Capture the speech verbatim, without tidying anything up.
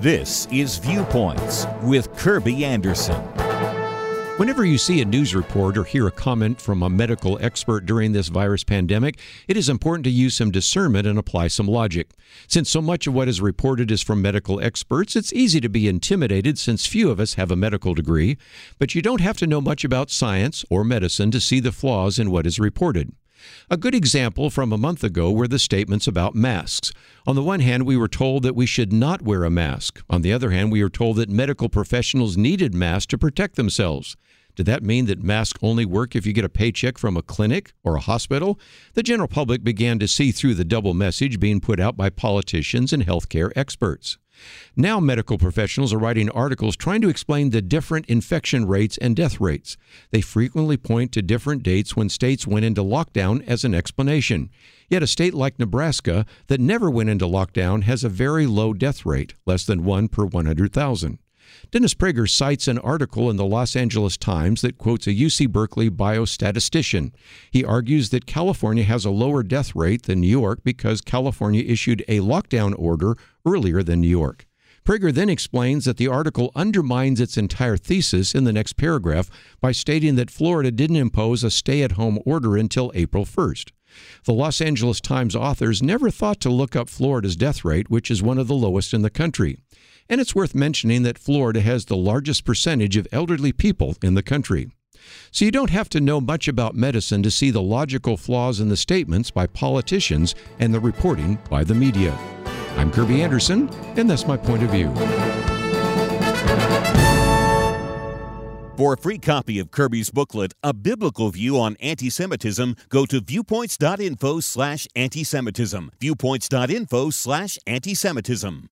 This is Viewpoints with Kirby Anderson. Whenever you see a news report or hear a comment from a medical expert during this virus pandemic, it is important to use some discernment and apply some logic. Since so much of what is reported is from medical experts, it's easy to be intimidated since few of us have a medical degree. But you don't have to know much about science or medicine to see the flaws in what is reported. A good example from a month ago were the statements about masks. On the one hand, we were told that we should not wear a mask. On the other hand, we were told that medical professionals needed masks to protect themselves. Did that mean that masks only work if you get a paycheck from a clinic or a hospital? The general public began to see through the double message being put out by politicians and healthcare experts. Now medical professionals are writing articles trying to explain the different infection rates and death rates. They frequently point to different dates when states went into lockdown as an explanation. Yet a state like Nebraska that never went into lockdown has a very low death rate, less than one per one hundred thousand. Dennis Prager cites an article in the Los Angeles Times that quotes a U C Berkeley biostatistician. He argues that California has a lower death rate than New York because California issued a lockdown order earlier than New York. Prager then explains that the article undermines its entire thesis in the next paragraph by stating that Florida didn't impose a stay-at-home order until April first. The Los Angeles Times authors never thought to look up Florida's death rate, which is one of the lowest in the country. And it's worth mentioning that Florida has the largest percentage of elderly people in the country. So you don't have to know much about medicine to see the logical flaws in the statements by politicians and the reporting by the media. I'm Kirby Anderson, and that's my point of view. For a free copy of Kirby's booklet, A Biblical View on Anti-Semitism, go to viewpoints.info slash anti-Semitism. Viewpoints.info slash anti-Semitism.